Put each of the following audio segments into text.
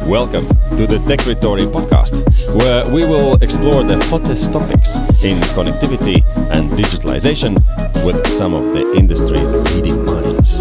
Welcome to the Techritory podcast, where we will explore the hottest topics in connectivity and digitalization with some of the industry's leading minds.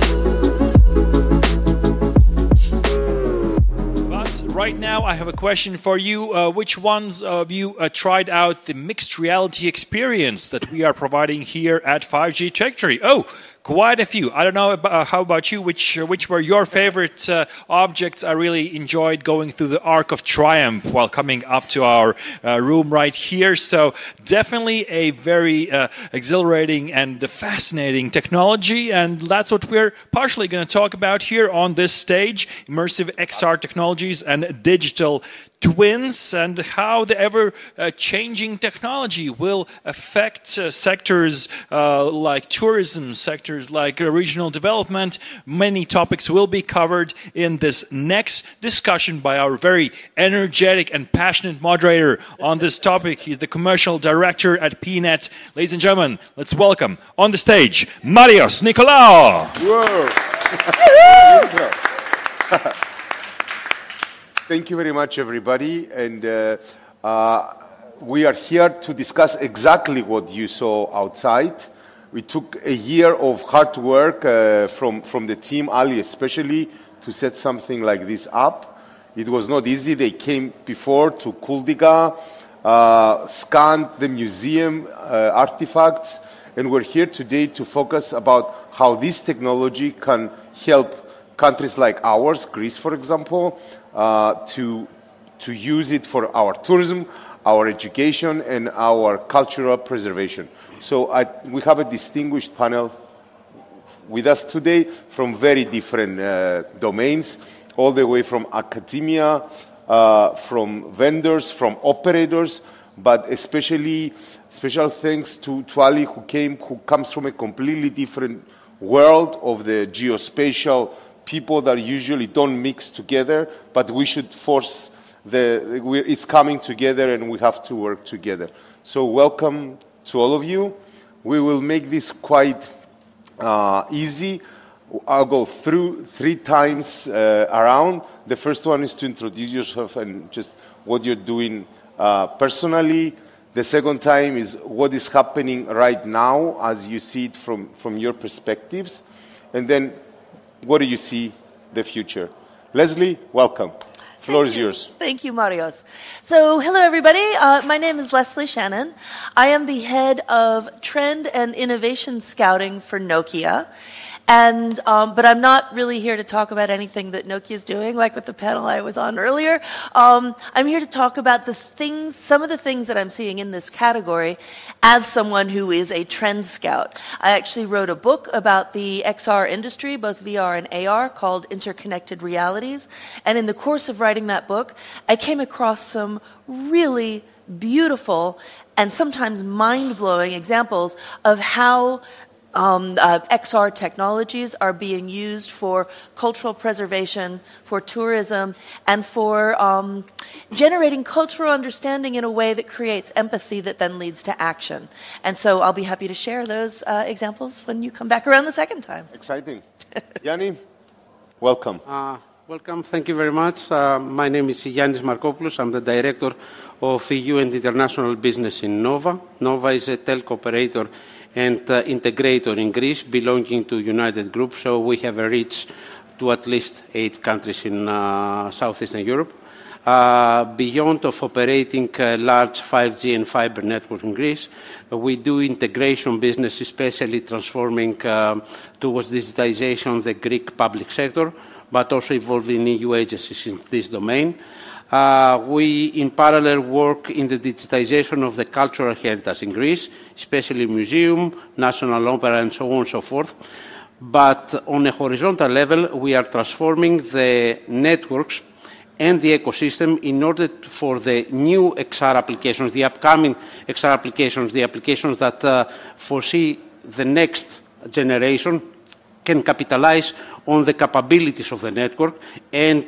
But right now, I have a question for you. Which ones of you tried out the mixed reality experience that we are providing here at 5G Techritory? Oh, quite a few. I don't know how about you. Which were your favorite objects? I really enjoyed going through the Arc of Triumph while coming up to our room right here. So definitely a very exhilarating and fascinating technology, and that's what we're partially going to talk about here on this stage: immersive XR technologies and digital twins, and how the ever-changing technology will affect sectors like tourism, sectors like regional development. Many topics will be covered in this next discussion by our very energetic and passionate moderator on this topic. He's the commercial director at PNET. Ladies and gentlemen, let's welcome on the stage Marios Nicolaou. Whoa! Thank you very much, everybody. And we are here to discuss exactly what you saw outside. We took a year of hard work from the team, Ali especially, to set something like this up. It was not easy. They came before to Kuldiga, scanned the museum artifacts, and we're here today to focus about how this technology can help countries like ours, Greece, for example, to use it for our tourism, our education, and our cultural preservation. So we have a distinguished panel with us today from very different domains, all the way from academia, from vendors, from operators, but especially special thanks to Ali, who comes from a completely different world of the geospatial people that usually don't mix together, but we should force it's coming together and we have to work together. So welcome to all of you. We will make this quite easy. I'll go through 3 times around. The first one is to introduce yourself and just what you're doing personally. The second time is what is happening right now as you see it from your perspectives. And then what do you see the future? Leslie, welcome. Floor is yours. Thank you, Marios. So, hello, everybody. My name is Leslie Shannon. I am the head of Trend and Innovation Scouting for Nokia. And but I'm not really here to talk about anything that Nokia is doing, like with the panel I was on earlier. I'm here to talk about some of the things that I'm seeing in this category as someone who is a trend scout. I actually wrote a book about the XR industry, both VR and AR, called Interconnected Realities. And in the course of writing that book, I came across some really beautiful and sometimes mind-blowing examples of how XR technologies are being used for cultural preservation, for tourism, and for generating cultural understanding in a way that creates empathy that then leads to action. And so I'll be happy to share those examples when you come back around the second time. Exciting. Yanni, welcome. Welcome. Thank you very much. My name is Yannis Markopoulos. I'm the director of EU and international business in Nova. Nova is a telco operator and integrator in Greece, belonging to United Group. So we have a reach to at least 8 countries in Southeastern Europe. Beyond of operating large 5G and fiber network in Greece, we do integration business, especially transforming towards digitization the Greek public sector, but also involving EU agencies in this domain. We, in parallel, work in the digitization of the cultural heritage in Greece, especially museum, national opera, and so on and so forth. But on a horizontal level, we are transforming the networks and the ecosystem in order for the new XR applications, the upcoming XR applications, the applications that foresee the next generation, can capitalize on the capabilities of the network and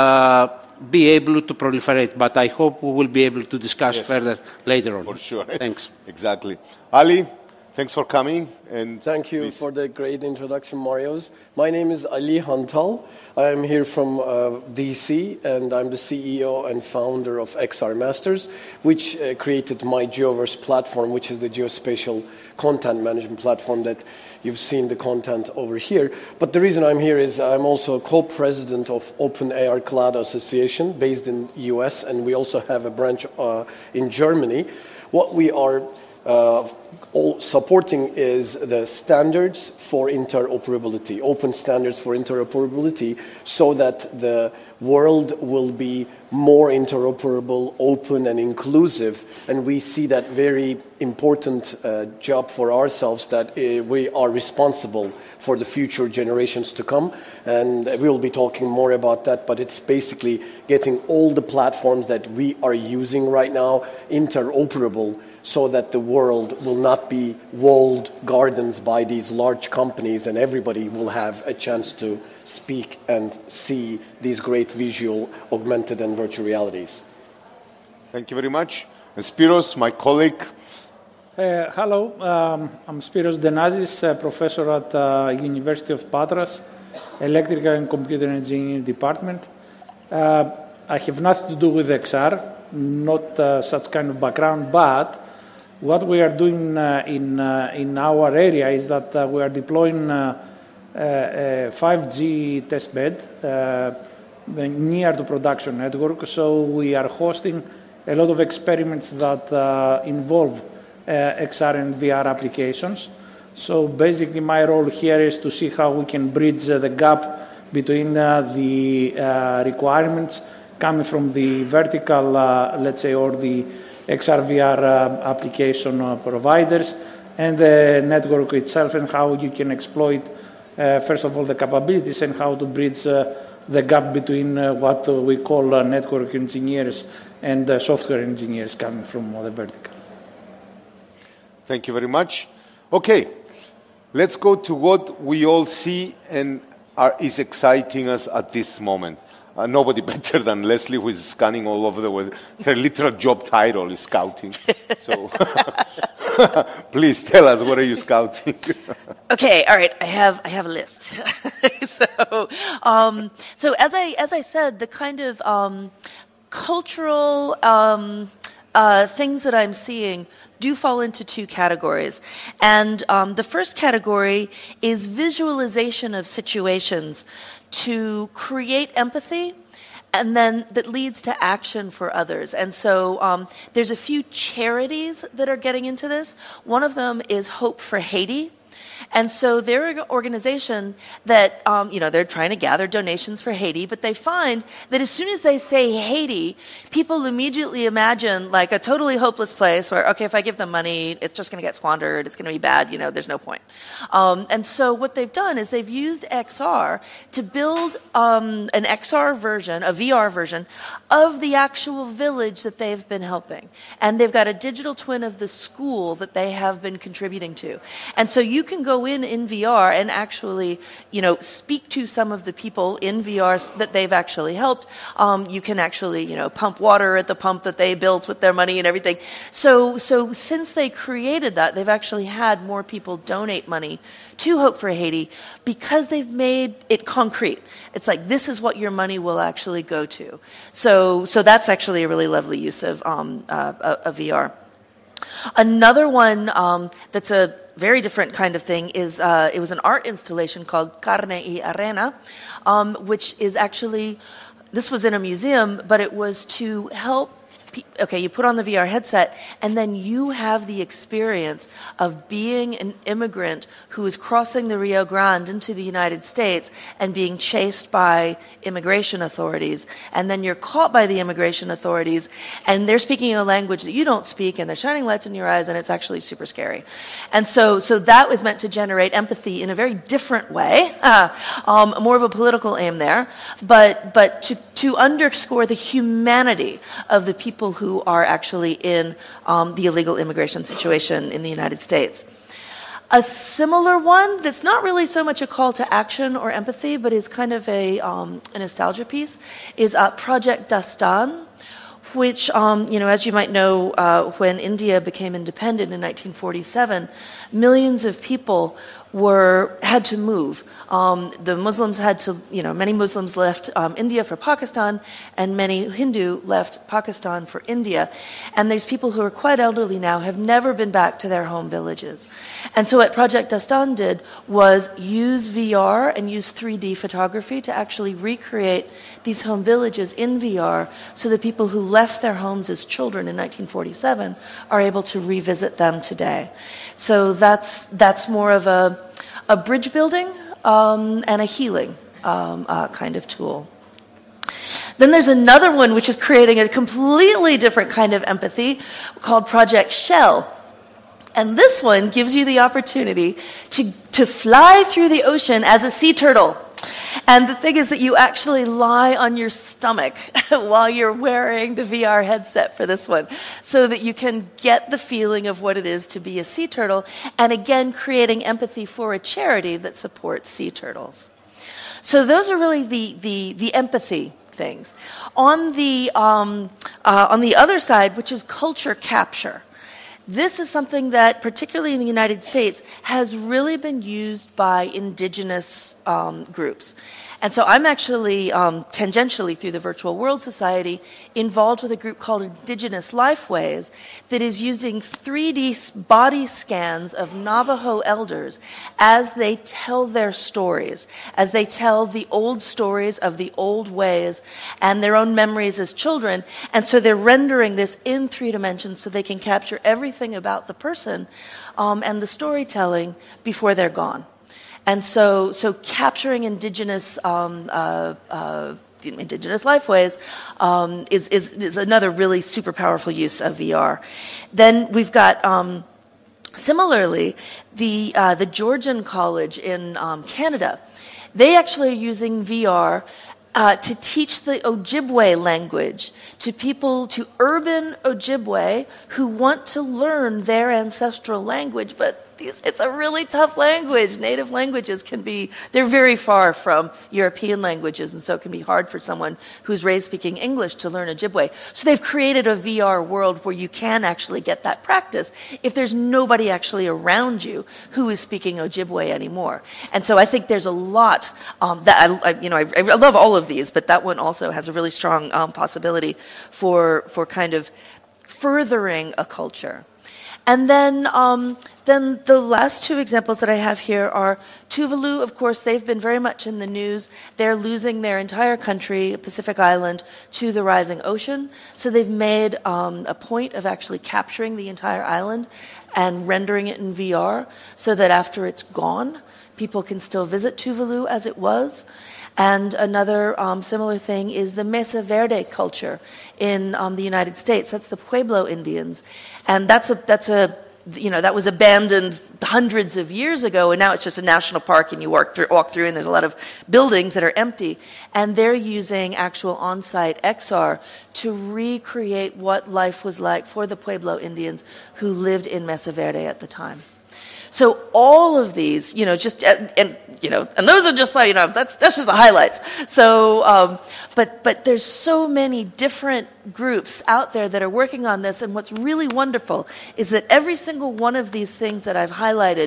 be able to proliferate. But I hope we will be able to discuss further later on. For sure. Thanks. Exactly. Ali, Thanks for coming. And thank you please. for the great introduction, Marios. My name is Ali Hantal. I am here from DC, and I'm the CEO and founder of XR Masters, which created my Geoverse platform, which is the geospatial content management platform that you've seen the content over here. But the reason I'm here is I'm also a co-president of Open AR Cloud Association based in US, and we also have a branch in Germany. What we are all supporting is the standards for interoperability, open standards for interoperability, so that the world will be more interoperable, open, and inclusive. And we see that very important job for ourselves, that we are responsible for the future generations to come. And we will be talking more about that, but it's basically getting all the platforms that we are using right now interoperable, so that the world will not be walled gardens by these large companies, and everybody will have a chance to speak and see these great visual, augmented, and virtual realities. Thank you very much. And Spiros, my colleague. Hello, I'm Spiros Denazis, professor at University of Patras, Electrical and Computer Engineering Department. I have nothing to do with XR, not such kind of background, but what we are doing in our area is that we are deploying a 5G testbed near to production network. So we are hosting a lot of experiments that involve XR and VR applications. So basically my role here is to see how we can bridge the gap between the requirements coming from the vertical, let's say, or the XR VR application providers and the network itself, and how you can exploit, first of all, the capabilities, and how to bridge the gap between what we call network engineers and software engineers coming from the vertical. Thank you very much. Okay, let's go to what we all see and is exciting us at this moment. Nobody better than Leslie, who is scanning all over the world. Her literal job title is scouting. So please tell us, what are you scouting? Okay, all right. I have a list. So as I said, the kind of cultural things that I'm seeing do fall into two categories. And the first category is visualization of situations to create empathy, and then that leads to action for others. And so there's a few charities that are getting into this. One of them is Hope for Haiti. And so they're an organization that, they're trying to gather donations for Haiti, but they find that as soon as they say Haiti, people immediately imagine like a totally hopeless place where, okay, if I give them money, it's just going to get squandered, it's going to be bad, there's no point. And so what they've done is they've used XR to build an XR version, a VR version, of the actual village that they've been helping. And they've got a digital twin of the school that they have been contributing to. And so you can go in VR and actually, speak to some of the people in VR that they've actually helped. You can actually, pump water at the pump that they built with their money and everything. So since they created that, they've actually had more people donate money to Hope for Haiti because they've made it concrete. It's like, this is what your money will actually go to. So that's actually a really lovely use of VR. Another one that's a very different kind of thing is it was an art installation called Carne y Arena, which is actually, this was in a museum, but it was to help. Okay, you put on the VR headset, and then you have the experience of being an immigrant who is crossing the Rio Grande into the United States and being chased by immigration authorities. And then you're caught by the immigration authorities, and they're speaking a language that you don't speak, and they're shining lights in your eyes, and it's actually super scary. And so that was meant to generate empathy in a very different way, more of a political aim there, but to underscore the humanity of the people who are actually in the illegal immigration situation in the United States. A similar one that's not really so much a call to action or empathy, but is kind of a nostalgia piece, is Project Dastan, which, as you might know, when India became independent in 1947, millions of people had to move. The Muslims had to, many Muslims left India for Pakistan, and many Hindu left Pakistan for India. And there's people who are quite elderly now, have never been back to their home villages. And so what Project Dastan did was use VR and use 3D photography to actually recreate these home villages in VR so that people who left their homes as children in 1947 are able to revisit them today. So that's more of a bridge building and a healing kind of tool. Then there's another one which is creating a completely different kind of empathy called Project Shell. And this one gives you the opportunity to fly through the ocean as a sea turtle. And the thing is that you actually lie on your stomach while you're wearing the VR headset for this one, so that you can get the feeling of what it is to be a sea turtle, and again, creating empathy for a charity that supports sea turtles. So those are really the empathy things. On the other side, which is culture capture, this is something that, particularly in the United States, has really been used by indigenous groups. And so I'm actually, tangentially through the Virtual World Society, involved with a group called Indigenous Lifeways that is using 3D body scans of Navajo elders as they tell their stories, as they tell the old stories of the old ways and their own memories as children. And so they're rendering this in 3 dimensions so they can capture everything about the person and the storytelling before they're gone. And so capturing indigenous lifeways is another really super powerful use of VR. Then we've got similarly the Georgian College in Canada. They actually are using VR to teach the Ojibwe language to people, to urban Ojibwe who want to learn their ancestral language, but it's a really tough language. Native languages they're very far from European languages, and so it can be hard for someone who's raised speaking English to learn Ojibwe. So they've created a VR world where you can actually get that practice if there's nobody actually around you who is speaking Ojibwe anymore. And so I think there's a lot that I love all of these, but that one also has a really strong possibility for kind of furthering a culture. And then the last 2 examples that I have here are Tuvalu. Of course, they've been very much in the news. They're losing their entire country, Pacific Island, to the rising ocean. So they've made a point of actually capturing the entire island and rendering it in VR so that after it's gone, people can still visit Tuvalu as it was. And another similar thing is the Mesa Verde culture in the United States. That's the Pueblo Indians, and that was abandoned hundreds of years ago, and now it's just a national park, and you walk through, and there's a lot of buildings that are empty, and they're using actual on-site XR to recreate what life was like for the Pueblo Indians who lived in Mesa Verde at the time. So all of these, and those are just like, that's just the highlights. So, but there's so many different groups out there that are working on this, and what's really wonderful is that every single one of these things that I've highlighted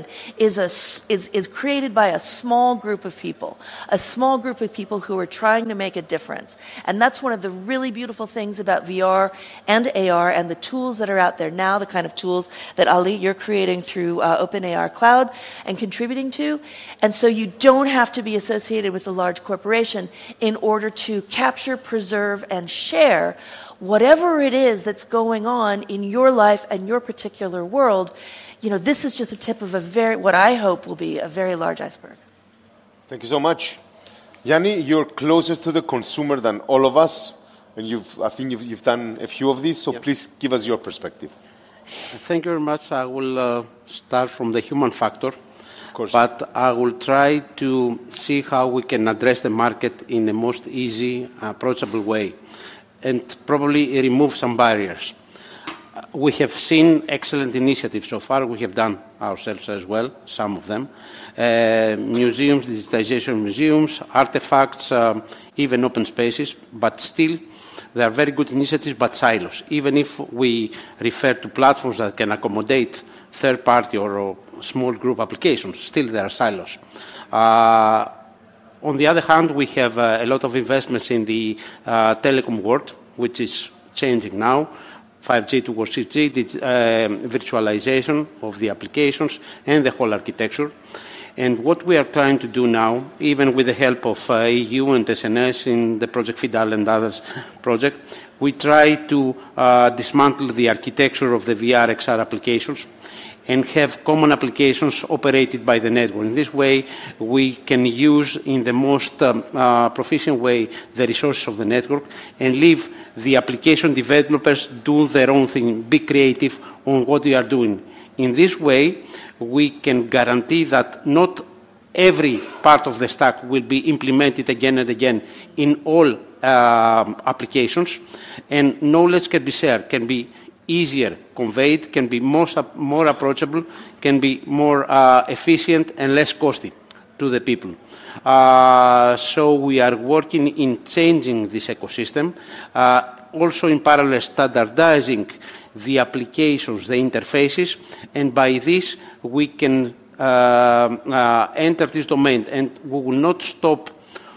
is created by a small group of people who are trying to make a difference. And that's one of the really beautiful things about VR and AR and the tools that are out there now, the kind of tools that Ali, you're creating through OpenAR Cloud and contributing to. And so you don't have to be associated with a large corporation in order to capture, preserve, and share whatever it is that's going on in your life and your particular world. This is just the tip of what I hope will be a very large iceberg. Thank you so much. Yanni, you're closest to the consumer than all of us, and I think you've done a few of these, so please give us your perspective. Thank you very much. I will start from the human factor, but I will try to see how we can address the market in the most easy, approachable way, and probably remove some barriers. We have seen excellent initiatives so far. We have done ourselves as well, some of them. Museums, digitization museums, artifacts, even open spaces, but still They are very good initiatives, but silos. Even if we refer to platforms that can accommodate third-party or small group applications, still there are silos. On the other hand, we have a lot of investments in the telecom world, which is changing now. 5G towards 6G, virtualization of the applications and the whole architecture. And what we are trying to do now, even with the help of EU and SNS in the Project FIDAL and others project, we try to dismantle the architecture of the VR XR applications and have common applications operated by the network. In this way, we can use in the most proficient way the resources of the network and leave the application developers do their own thing, be creative on what they are doing. In this way, we can guarantee that not every part of the stack will be implemented again and again in all applications, and knowledge can be shared, can be easier conveyed, can be more approachable, can be more efficient and less costly to the people. So we are working in changing this ecosystem, also in parallel standardizing the applications, the interfaces, and by this we can enter this domain, and we will not stop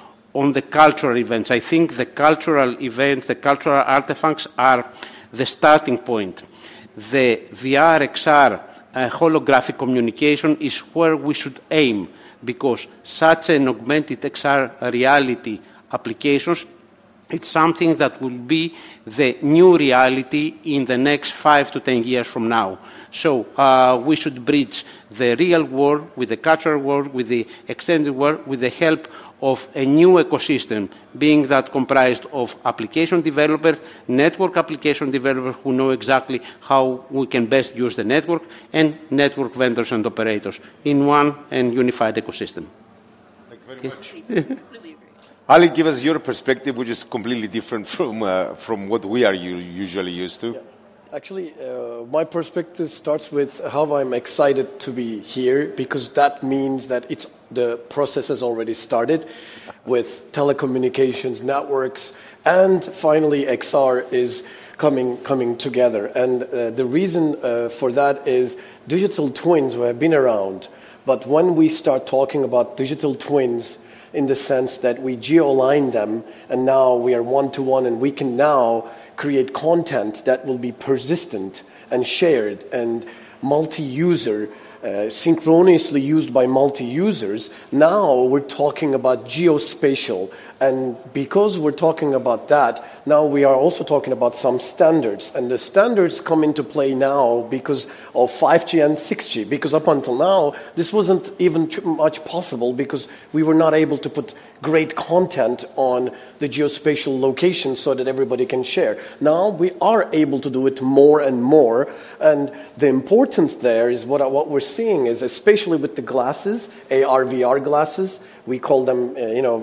on the cultural events. I think the cultural events, the cultural artifacts are the starting point. The VR, XR, holographic communication is where we should aim, because such an augmented XR reality applications, it's something that will be the new reality in the next 5 to 10 years from now. So we should bridge the real world with the cultural world, with the extended world, with the help of a new ecosystem, being that comprised of application developers, network application developers who know exactly how we can best use the network, and network vendors and operators in one and unified ecosystem. Thank you very much. Ali, give us your perspective, which is completely different from what we are usually used to. Yeah. Actually, my perspective starts with how I'm excited to be here, because that means that the process has already started with telecommunications, networks, and finally XR is coming together. And the reason for that is digital twins have been around, but when we start talking about digital twins in the sense that we geo-align them, and now we are one-to-one, and we can now create content that will be persistent and shared and multi-user, synchronously used by multi-users. Now we're talking about geospatial, and because we're talking about that, now we are also talking about some standards, and the standards come into play now because of 5G and 6G, because up until now this wasn't even much possible, because we were not able to put great content on the geospatial location so that everybody can share. Now we are able to do it more and more, and the importance there is what we're seeing is, especially with the glasses, AR, VR glasses, we call them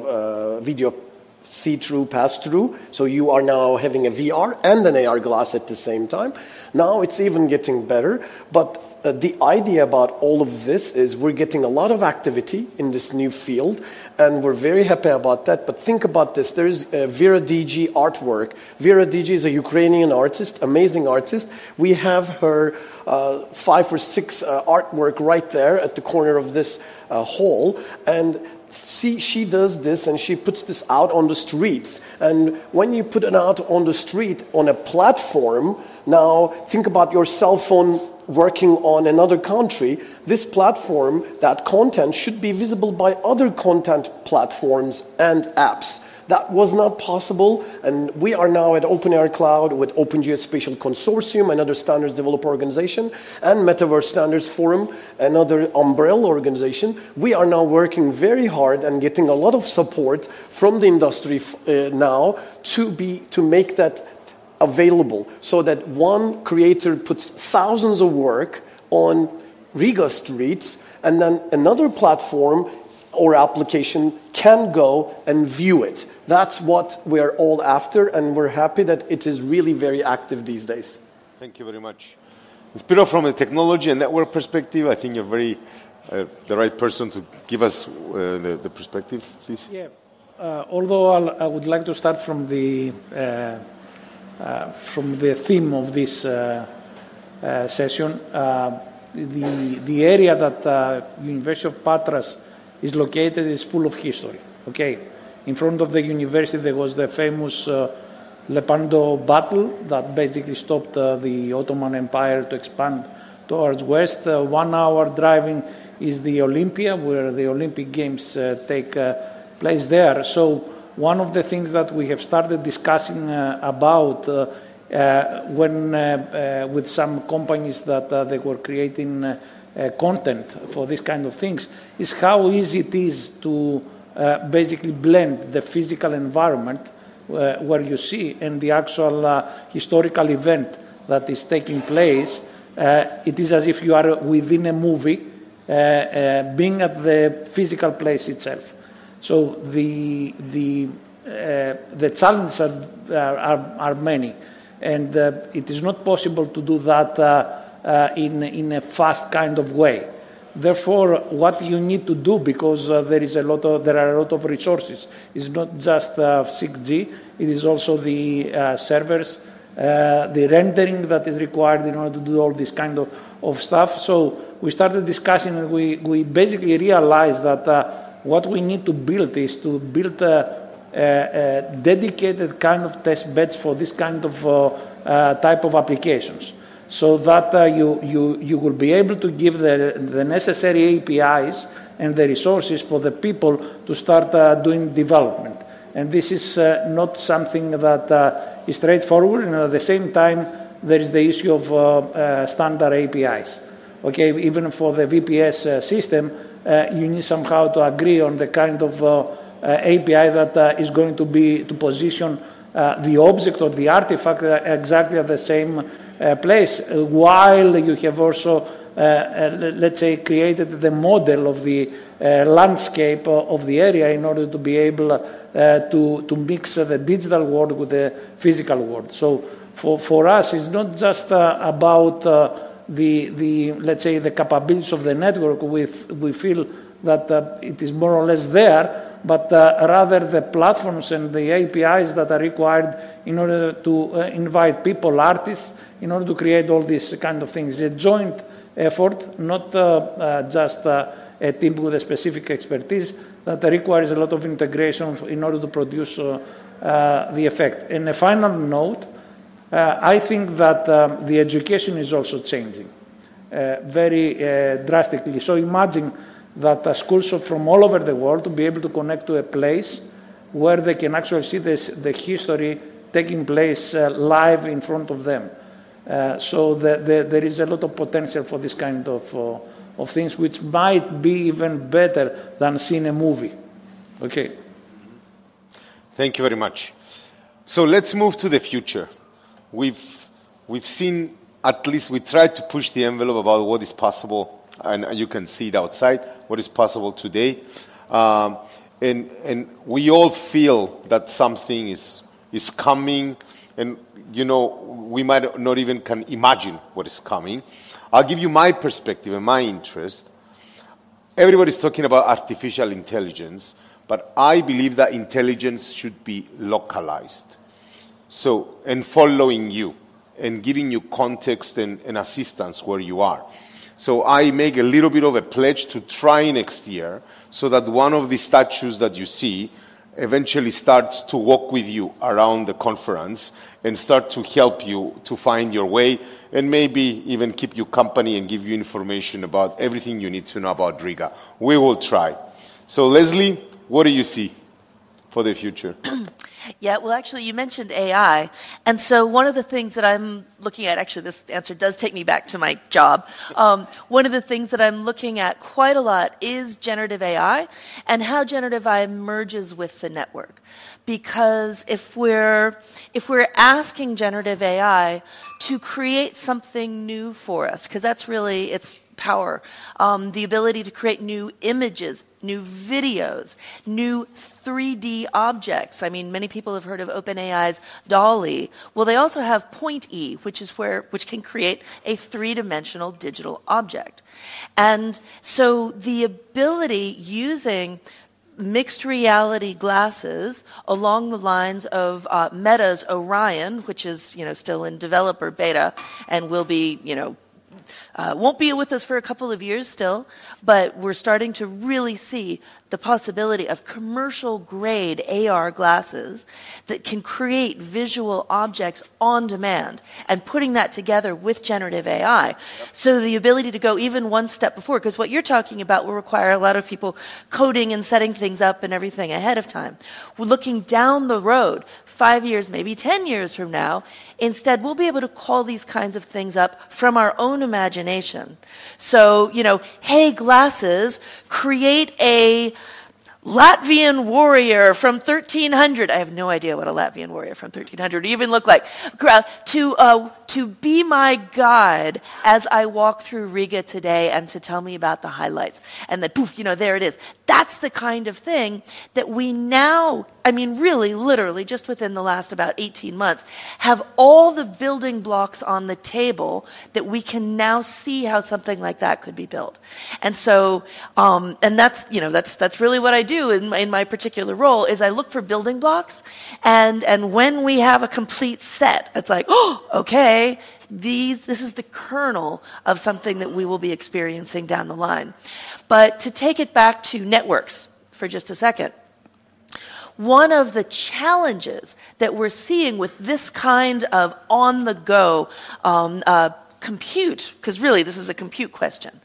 video see-through, pass-through, so you are now having a VR and an AR glass at the same time. Now it's even getting better, but the idea about all of this is we're getting a lot of activity in this new field, and we're very happy about that. But think about this. There's Vera DG artwork. Vera DG is a Ukrainian artist, amazing artist. We have her 5 or 6 artwork right there at the corner of this hall, and she does this, and she puts this out on the streets. And when you put it out on the street on a platform, now think about your cell phone working on another country. This platform, that content should be visible by other content platforms and apps. That was not possible, and we are now at OpenAI Cloud with Open Geospatial Consortium, another standards developer organization, and Metaverse Standards Forum, another umbrella organization. We are now working very hard and getting a lot of support from the industry now to make that available, so that one creator puts thousands of work on Riga streets, and then another platform or application can go and view it. That's what we're all after, and we're happy that it is really very active these days. Thank you very much. Spiro, from a technology and network perspective, I think you're very the right person to give us the perspective, please. Yeah. Although I would like to start from the from the theme of this session, the area that University of Patras is located is full of history. Okay, in front of the university there was the famous Lepanto battle that basically stopped the Ottoman Empire to expand towards west. 1 hour driving is the Olympia, where the Olympic Games take place there. So one of the things that we have started discussing about when with some companies that they were creating content for this kind of things is how easy it is to basically blend the physical environment where you see and the actual historical event that is taking place. It is as if you are within a movie, being at the physical place itself. So the challenges are many, and it is not possible to do that in a fast kind of way. Therefore, what you need to do, because there are a lot of resources, is not just 6G. It is also the servers, the rendering that is required in order to do all this kind of stuff. So we started discussing, and we basically realized that what we need to build is to build a dedicated kind of test beds for this kind of type of applications, so that you will be able to give the necessary APIs and the resources for the people to start doing development. And this is not something that is straightforward, and at the same time there is the issue of standard APIs. Okay, even for the VPS system, you need somehow to agree on the kind of API that is going to position the object or the artifact exactly at the same place, while you have also, let's say, created the model of the landscape of the area in order to be able to mix the digital world with the physical world. So for us, it's not just about the let's say the capabilities of the network. We feel that it is more or less there, but rather the platforms and the APIs that are required in order to invite people, artists, in order to create all these kind of things. It's a joint effort, not just a team with a specific expertise that requires a lot of integration in order to produce the effect. And a final note, I think that the education is also changing very drastically. So imagine that schools from all over the world to be able to connect to a place where they can actually see the history taking place live in front of them. So there is a lot of potential for this kind of things, which might be even better than seeing a movie. Okay. Thank you very much. So let's move to the future. We've seen, at least we tried to push the envelope about what is possible, and you can see it outside, what is possible today. And we all feel that something is coming, and we might not even can imagine what is coming. I'll give you my perspective and my interest. Everybody's talking about artificial intelligence, but I believe that intelligence should be localized. So, and following you, and giving you context and assistance where you are. So I make a little bit of a pledge to try next year, so that one of the statues that you see eventually starts to walk with you around the conference and start to help you to find your way, and maybe even keep you company and give you information about everything you need to know about Riga. We will try. So Leslie, what do you see for the future? Yeah, well, actually, you mentioned AI. And so one of the things that I'm looking at, actually, this answer does take me back to my job. One of the things that I'm looking at quite a lot is generative AI and how generative AI merges with the network. Because if we're asking generative AI to create something new for us, because that's really its power, the ability to create new images, new videos, new 3D objects. I mean, many people have heard of OpenAI's DALL-E. Well, they also have Point-E, which can create a three-dimensional digital object. And so the ability using mixed reality glasses along the lines of Meta's Orion, which is, still in developer beta and will be, won't be with us for a couple of years still, but we're starting to really see the possibility of commercial grade AR glasses that can create visual objects on demand and putting that together with generative AI. So the ability to go even one step before, because what you're talking about will require a lot of people coding and setting things up and everything ahead of time. We're looking down the road, 5 years, maybe 10 years from now. Instead, we'll be able to call these kinds of things up from our own imagination. So, hey, glasses, create a Latvian warrior from 1300. I have no idea what a Latvian warrior from 1300 would even look like. To be my guide as I walk through Riga today and to tell me about the highlights. And then, poof, there it is. That's the kind of thing that we now, really, literally, just within the last about 18 months, have all the building blocks on the table that we can now see how something like that could be built. And so, and that's really what I do in my particular role, is I look for building blocks, and when we have a complete set, it's like, oh, okay, this is the kernel of something that we will be experiencing down the line. But to take it back to networks for just a second, one of the challenges that we're seeing with this kind of on-the-go compute, because really this is a compute question,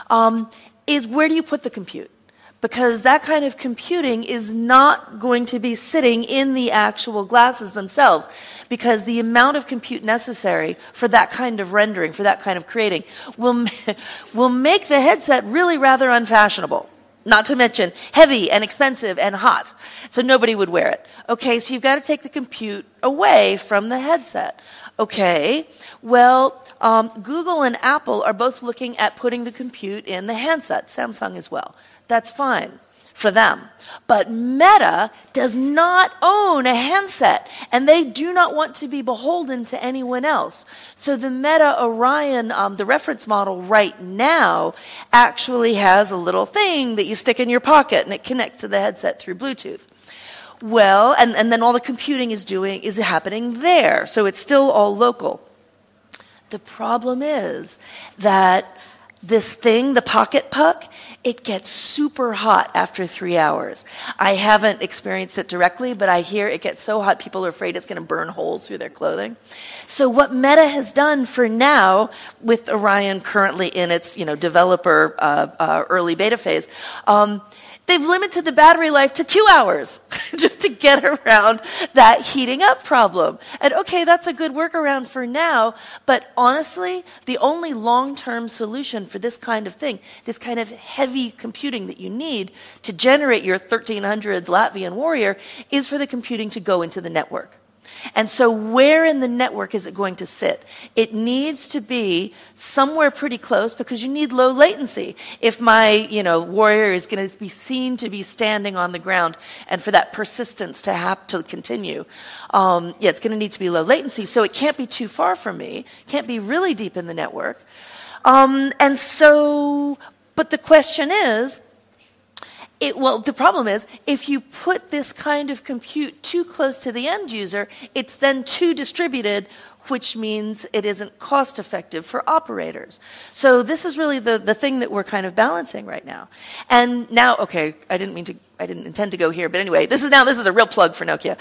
is where do you put the compute? Because that kind of computing is not going to be sitting in the actual glasses themselves, because the amount of compute necessary for that kind of rendering, for that kind of creating, will make the headset really rather unfashionable. Not to mention heavy and expensive and hot. So nobody would wear it. Okay, so you've got to take the compute away from the headset. Okay, well, Google and Apple are both looking at putting the compute in the handset, Samsung as well. That's fine for them. But Meta does not own a handset, and they do not want to be beholden to anyone else. So the Meta Orion, the reference model right now, actually has a little thing that you stick in your pocket, and it connects to the headset through Bluetooth. Well, and then all the computing is happening there, so it's still all local. The problem is that this thing, the Pocket Puck, it gets super hot after 3 hours. I haven't experienced it directly, but I hear it gets so hot people are afraid it's going to burn holes through their clothing. So what Meta has done for now, with Orion currently in its developer early beta phase, they've limited the battery life to 2 hours just to get around that heating up problem. And okay, that's a good workaround for now, but honestly, the only long-term solution for this kind of thing, this kind of heavy computing that you need to generate your 1300s Latvian warrior, is for the computing to go into the network. And so where in the network is it going to sit? It needs to be somewhere pretty close, because you need low latency. If my, warrior is going to be seen to be standing on the ground, and for that persistence to have to continue, it's going to need to be low latency. So it can't be too far from me, can't be really deep in the network. But the question is, the problem is, if you put this kind of compute too close to the end user, it's then too distributed, which means it isn't cost effective for operators. So this is really the thing that we're kind of balancing right now. And now, okay, I didn't intend to go here, but anyway, this is a real plug for Nokia.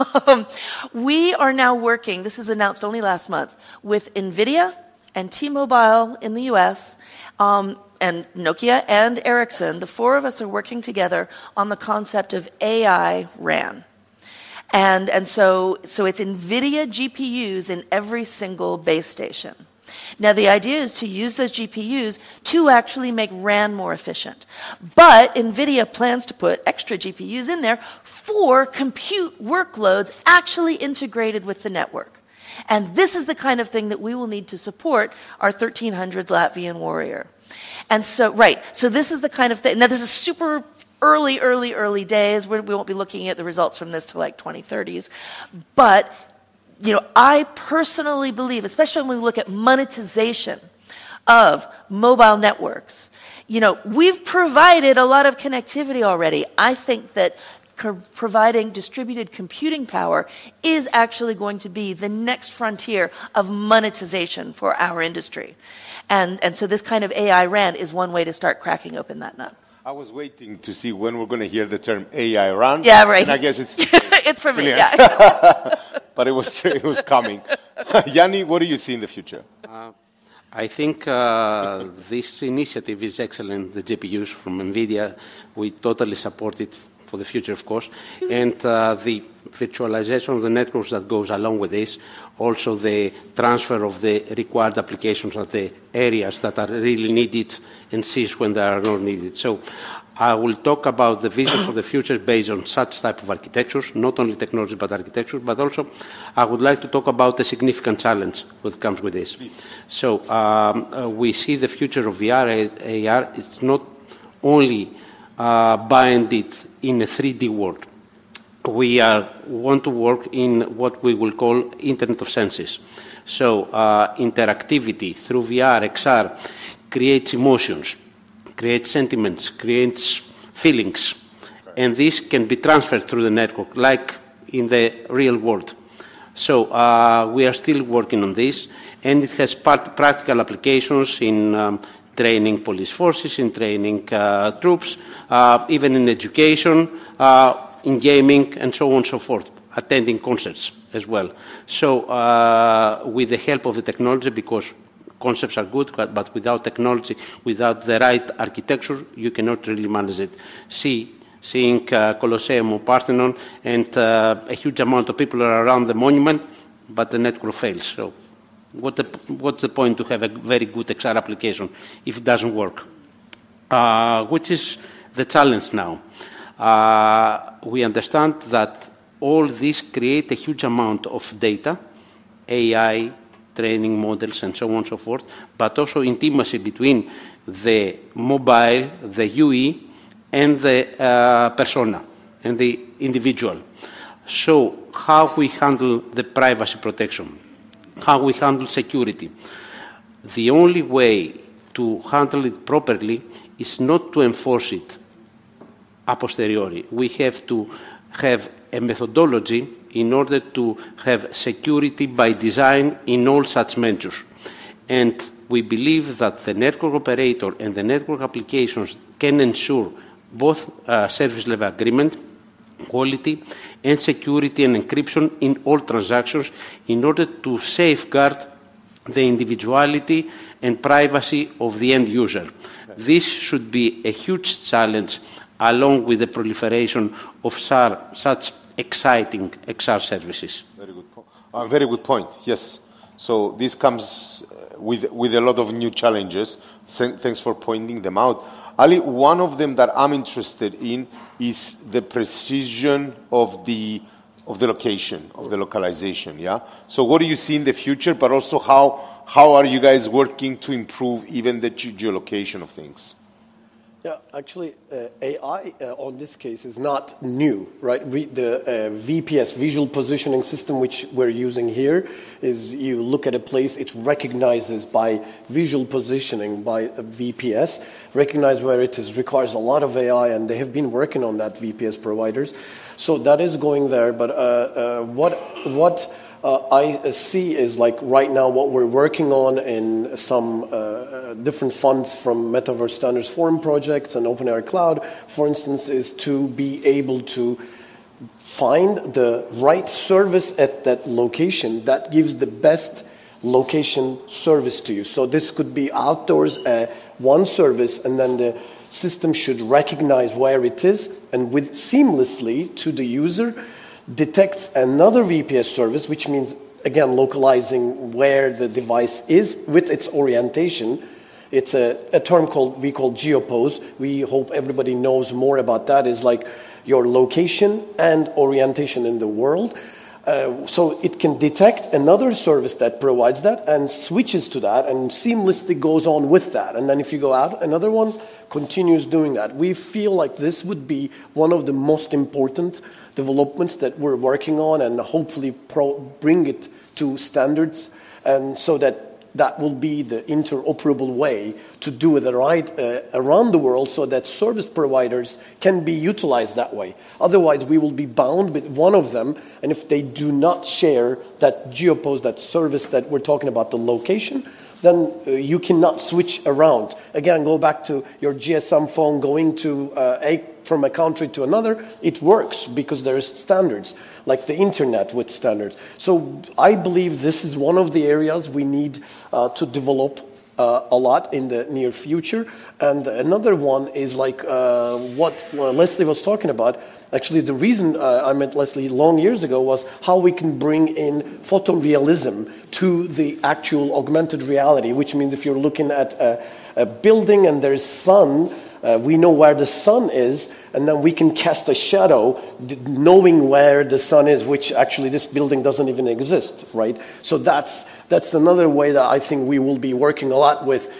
We are now working, this is announced only last month, with NVIDIA and T-Mobile in the US, and Nokia and Ericsson. The four of us are working together on the concept of AI RAN. And so it's NVIDIA GPUs in every single base station. Now, the idea is to use those GPUs to actually make RAN more efficient. But NVIDIA plans to put extra GPUs in there for compute workloads actually integrated with the network. And this is the kind of thing that we will need to support our 1300s Latvian warrior. And so, so this is the kind of thing. Now, this is super early days. We won't be looking at the results from this till like 2030s. But, I personally believe, especially when we look at monetization of mobile networks. You know, we've provided a lot of connectivity already. I think that providing distributed computing power is actually going to be the next frontier of monetization for our industry. And so this kind of AI RAN is one way to start cracking open that nut. I was waiting to see when we're going to hear the term AI RAN. Yeah, right. And I guess it's it's for me, yeah. But it was coming. Yanni, what do you see in the future? I think this initiative is excellent, the GPUs from NVIDIA. We totally support it for the future, of course. And the virtualization of the networks that goes along with this, also the transfer of the required applications at the areas that are really needed and cease when they are not needed. So I will talk about the vision for the future based on such type of architectures, not only technology but architecture, but also I would like to talk about the significant challenge that comes with this. Please. So we see the future of VR, AR, it's not only bounded in a 3D world. We want to work in what we will call Internet of Senses. So interactivity through VR, XR creates emotions, creates sentiments, creates feelings, and this can be transferred through the network, like in the real world. So we are still working on this, and it has practical applications in training police forces, in training troops, even in education, in gaming, and so on and so forth, attending concerts as well. So with the help of the technology, because concepts are good, but without technology, without the right architecture, you cannot really manage it. Seeing Colosseum or Parthenon, and a huge amount of people are around the monument, but the network fails. So what's the point to have a very good XR application if it doesn't work? Which is the challenge now. We understand that all this create a huge amount of data, AI, training models, and so on and so forth, but also intimacy between the mobile, the UE, and the persona, and the individual. So how we handle the privacy protection, how we handle security. The only way to handle it properly is not to enforce it a posteriori. We have to have a methodology in order to have security by design in all such measures. And we believe that the network operator and the network applications can ensure both service level agreement, quality, and security and encryption in all transactions in order to safeguard the individuality and privacy of the end user. This should be a huge challenge along with the proliferation of such exciting XR services. Very good point, yes. So this comes with a lot of new challenges. Thanks for pointing them out. Ali, one of them that I'm interested in is the precision of the location, of the localization, yeah? So what do you see in the future, but also how are you guys working to improve even the geolocation of things? Yeah, actually, AI on this case is not new, right? The VPS, Visual Positioning System, which we're using here, is you look at a place, it recognizes by visual positioning, by a VPS, recognize where it is, requires a lot of AI, and they have been working on that, VPS providers. So that is going there, but what I see is like right now what we're working on in some different funds from Metaverse Standards Forum projects and OpenAI Cloud, for instance, is to be able to find the right service at that location that gives the best location service to you. So this could be outdoors, one service, and then the system should recognize where it is and with seamlessly to the user detects another VPS service, which means, again, localizing where the device is with its orientation. It's a term we call geopose. We hope everybody knows more about that. It's like your location and orientation in the world. So it can detect another service that provides that and switches to that and seamlessly goes on with that. And then if you go out, another one continues doing that. We feel like this would be one of the most important developments that we're working on and hopefully bring it to standards and so that that will be the interoperable way to do it right around the world so that service providers can be utilized that way. Otherwise, we will be bound with one of them, and if they do not share that geopost, that service that we're talking about, the location, then you cannot switch around. Again, go back to your GSM phone going to from a country to another. It works because there is standards, like the internet with standards. So I believe this is one of the areas we need to develop a lot in the near future. And another one is like what Leslie was talking about. Actually, the reason I met Leslie long years ago was how we can bring in photorealism to the actual augmented reality, which means if you're looking at a building and there's sun, we know where the sun is, and then we can cast a shadow knowing where the sun is, which actually this building doesn't even exist, right? So that's another way that I think we will be working a lot with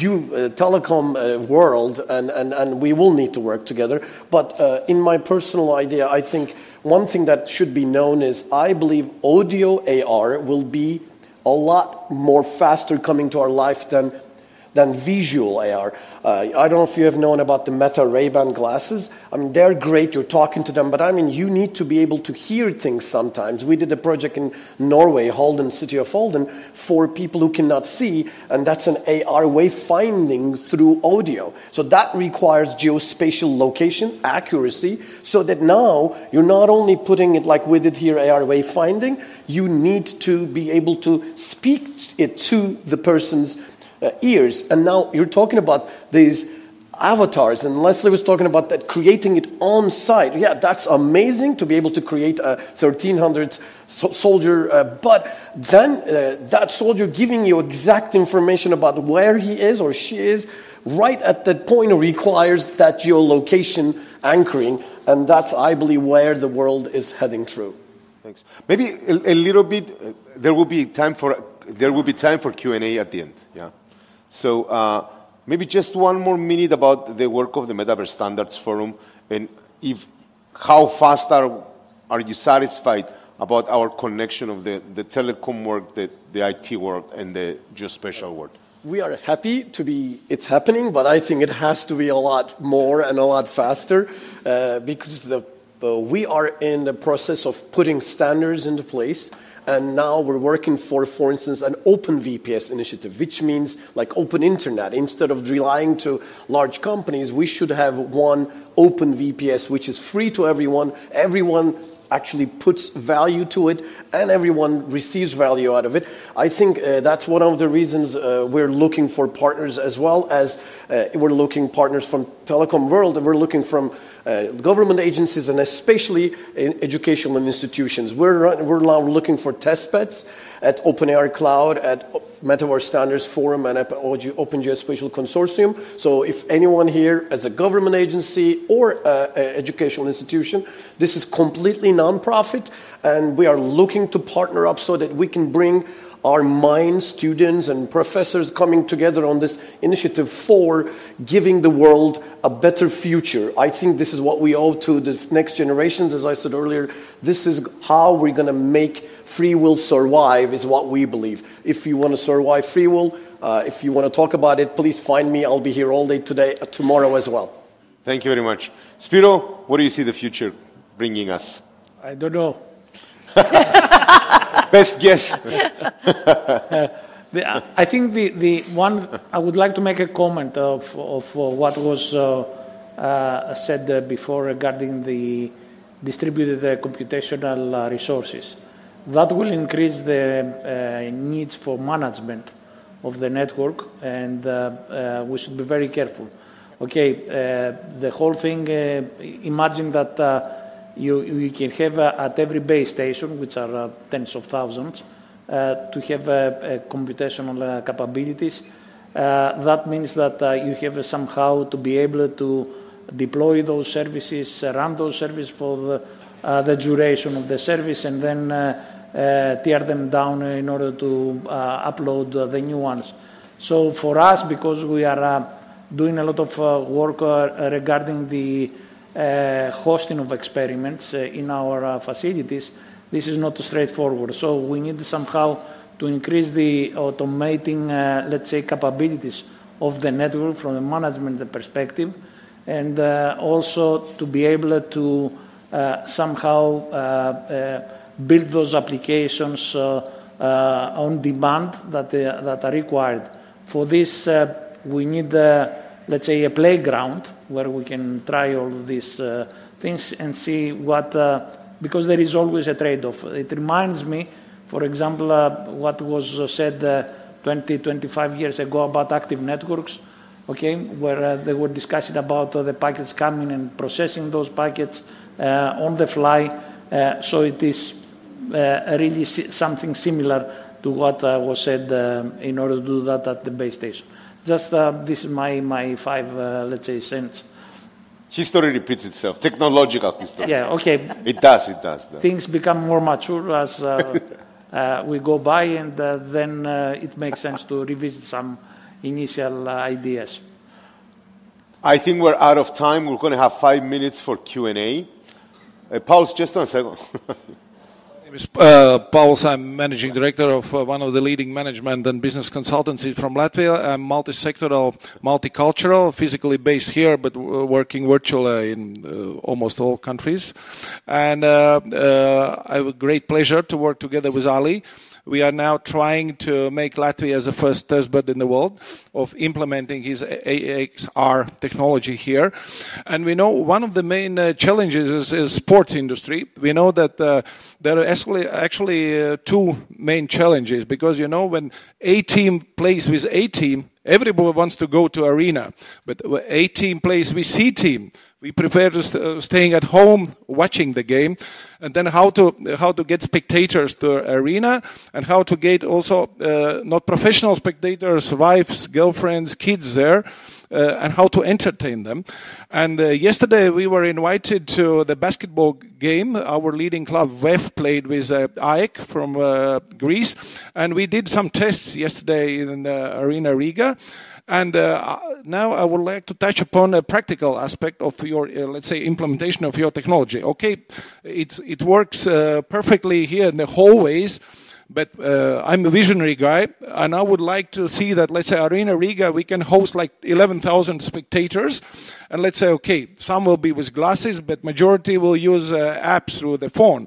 telecom world, and we will need to work together. But in my personal idea, I think one thing that should be known is I believe audio AR will be a lot more faster coming to our life than visual AR. I don't know if you have known about the Meta Ray-Ban glasses. I mean, they're great. You're talking to them. But, I mean, you need to be able to hear things sometimes. We did a project in Norway, Halden, city of Halden, for people who cannot see. And that's an AR wayfinding through audio. So that requires geospatial location accuracy so that now you're not only putting it like we did here, AR wayfinding, you need to be able to speak it to the person's ears. And now you're talking about these avatars, and Leslie was talking about that, creating it on site. Yeah, that's amazing to be able to create a 1300 soldier, but then that soldier giving you exact information about where he is or she is right at that point requires that geolocation anchoring, and that's, I believe, where the world is heading through. Thanks. Maybe a little bit. There will be time for Q&A at the end. Yeah. So maybe just one more minute about the work of the Metaverse Standards Forum, and how fast are you satisfied about our connection of the telecom work, the IT work, and the geospatial work? We are happy it's happening, but I think it has to be a lot more and a lot faster because we are in the process of putting standards into place. And now we're working for instance, an open VPS initiative, which means like open internet. Instead of relying to large companies, we should have one open VPS, which is free to everyone. Everyone actually puts value to it, and everyone receives value out of it. I think that's one of the reasons we're looking for partners, as well as we're looking partners from telecom world, and we're looking from government agencies, and especially in educational institutions. We're now looking for test beds at OpenAI Cloud, at Metaverse Standards Forum, and at Open Geospatial Consortium. So if anyone here as a government agency or an educational institution, this is completely non-profit, and we are looking to partner up so that we can bring our minds, students and professors coming together on this initiative for giving the world a better future. I think this is what we owe to the next generations. As I said earlier, this is how we're going to make free will survive, is what we believe. If you want to survive free will, if you want to talk about it, please find me. I'll be here all day today, tomorrow as well. Thank you very much. Spiro, what do you see the future bringing us? I don't know. Best guess. I think the one, I would like to make a comment of what was said before regarding the distributed computational resources. That will increase the needs for management of the network, and we should be very careful. Okay, the whole thing, imagine that you can have at every base station, which are tens of thousands, to have computational capabilities. That means that you have somehow to be able to deploy those services, run those services for the duration of the service, and then tear them down in order to upload the new ones. So for us, because we are doing a lot of work regarding the hosting of experiments in our facilities, this is not straightforward. So we need somehow to increase the automating, let's say, capabilities of the network from a management perspective, and also to be able to somehow build those applications on demand that are required. For this, we need, let's say, a playground where we can try all of these things and see what, because there is always a trade-off. It reminds me, for example, what was said 20, 25 years ago about active networks, okay, where they were discussing about the packets coming and processing those packets on the fly. So it is really something similar to what was said in order to do that at the base station. Just this is my 5, let's say, cents. History repeats itself. Technological history. Yeah, okay. It does. Things become more mature as we go by, and then it makes sense to revisit some initial ideas. I think we're out of time. We're going to have 5 minutes for Q&A. Pauls, just 1 second. My name is Pauls. I'm managing director of one of the leading management and business consultancies from Latvia. I'm multi-sectoral, multicultural, physically based here, but working virtually in almost all countries. And I have a great pleasure to work together with Ali. We are now trying to make Latvia as the first testbed in the world of implementing his AXR technology here. And we know one of the main challenges is sports industry. We know that there are actually 2 main challenges, because, you know, when A team plays with A team, everybody wants to go to arena. But A team plays with C team, we prefer to staying at home watching the game, and then how to get spectators to arena, and how to get also not professional spectators, wives, girlfriends, kids there, and how to entertain them. And yesterday we were invited to the basketball game. Our leading club VEF played with AEK from Greece, and we did some tests yesterday in the Arena Riga. And now I would like to touch upon a practical aspect of your, let's say, implementation of your technology. Okay, it works perfectly here in the hallways, but I'm a visionary guy, and I would like to see that, let's say, Arena Riga, we can host like 11,000 spectators, and let's say, okay, some will be with glasses, but majority will use apps through the phone.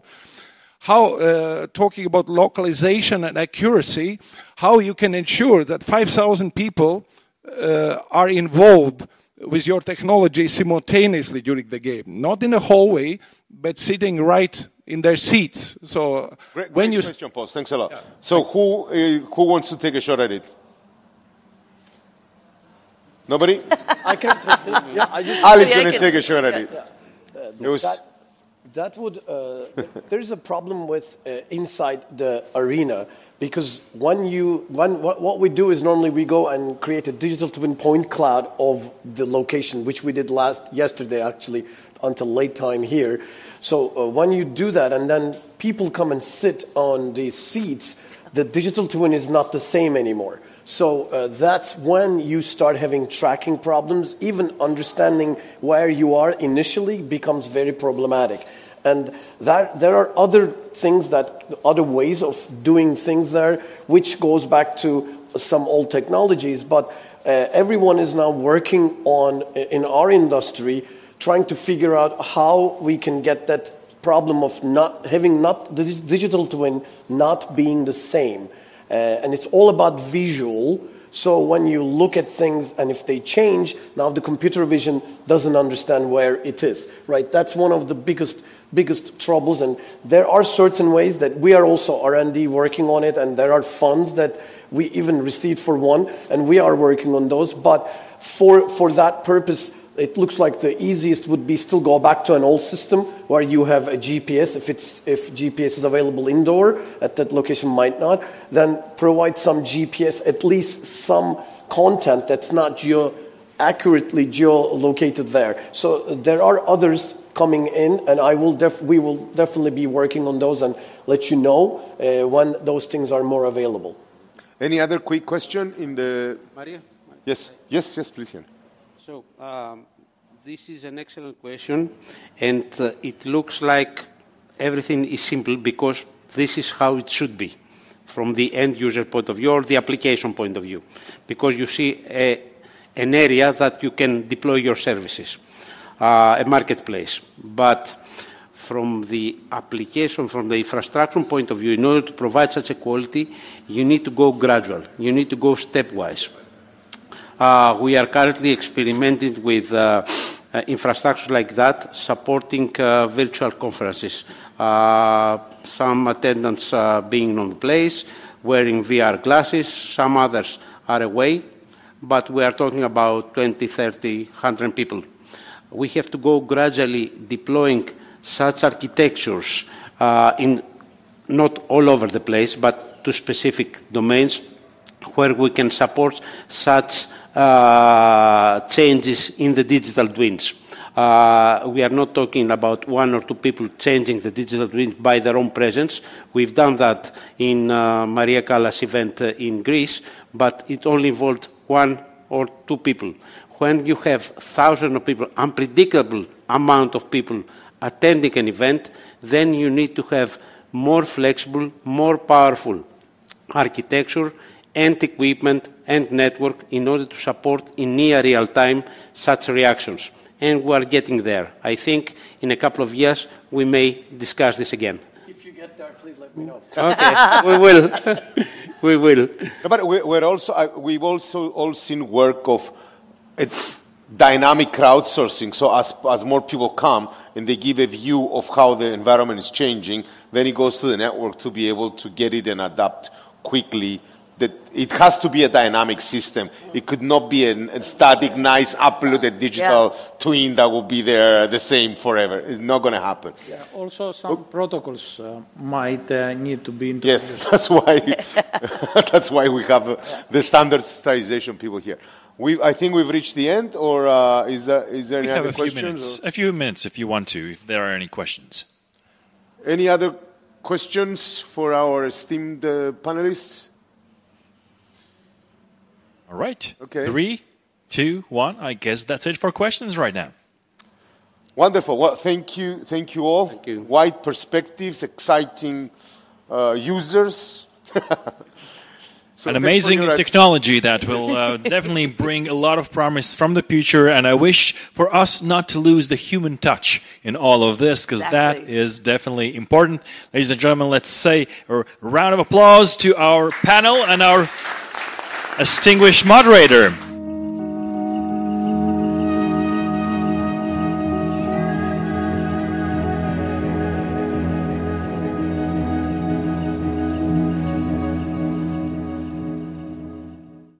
How, talking about localization and accuracy, how you can ensure that 5,000 people are involved with your technology simultaneously during the game, not in a hallway, but sitting right in their seats. So great when you question, Paul. Thanks a lot. Yeah. So who wants to take a shot at it? Nobody? I can take it. Yeah, Ali's going to take a shot at it. That would. There's a problem with inside the arena. Because what we do is normally we go and create a digital twin point cloud of the location, which we did yesterday actually until late time here. So when you do that and then people come and sit on these seats, the digital twin is not the same anymore. So that's when you start having tracking problems. Even understanding where you are initially becomes very problematic. And there are other ways of doing things there, which goes back to some old technologies. But everyone is now working on, in our industry, trying to figure out how we can get that problem of the digital twin not being the same. And it's all about visual. So when you look at things and if they change, now the computer vision doesn't understand where it is, right? That's one of the biggest troubles, and there are certain ways that we are also R&D working on it, and there are funds that we even received for one, and we are working on those. But for that purpose, it looks like the easiest would be still go back to an old system where you have a GPS. If GPS is available indoor at that location, might not, then provide some GPS, at least some content that's not accurately geolocated there. So there are others coming in, and we will definitely be working on those and let you know when those things are more available. Any other quick question in the... Maria? Yes, please. Yeah. So this is an excellent question, and it looks like everything is simple because this is how it should be. from the end user point of view or the application point of view, because you see an area that you can deploy your services, a marketplace. But from the application, from the infrastructure point of view, in order to provide such a quality, you need to go gradual. You need to go stepwise. We are currently experimenting with infrastructure like that, supporting virtual conferences. Some attendants being on the place, wearing VR glasses, some others are away, but we are talking about 20, 30, 100 people. We have to go gradually deploying such architectures in not all over the place, but to specific domains where we can support such changes in the digital twins. We are not talking about one or two people changing the digital twins by their own presence. We've done that in Maria Callas' event in Greece, but it only involved one or two people. When you have thousands of people, unpredictable amount of people attending an event, then you need to have more flexible, more powerful architecture and equipment and network in order to support in near real time such reactions. And we are getting there. I think in a couple of years we may discuss this again. If you get there, please let me know. Okay, we will. We will. No, but we've also all seen work of dynamic crowdsourcing. So as more people come and they give a view of how the environment is changing, then it goes to the network to be able to get it and adapt quickly. That it has to be a dynamic system. It could not be a static, nice, uploaded digital twin that will be there the same forever. It's not going to happen. Yeah, also, some protocols might need to be introduced. Yes, that's why. That's why we have the standardization people here. I think we've reached the end, or is there any other questions? A few minutes, if you want to, if there are any questions. Any other questions for our esteemed panelists? All right. Okay. 3, 2, 1. I guess that's it for questions right now. Wonderful. Well, thank you all. Thank you. Wide perspectives, exciting users. So an amazing technology that will definitely bring a lot of promise from the future. And I wish for us not to lose the human touch in all of this, because that is definitely important. Ladies and gentlemen, let's say a round of applause to our panel and our distinguished moderator.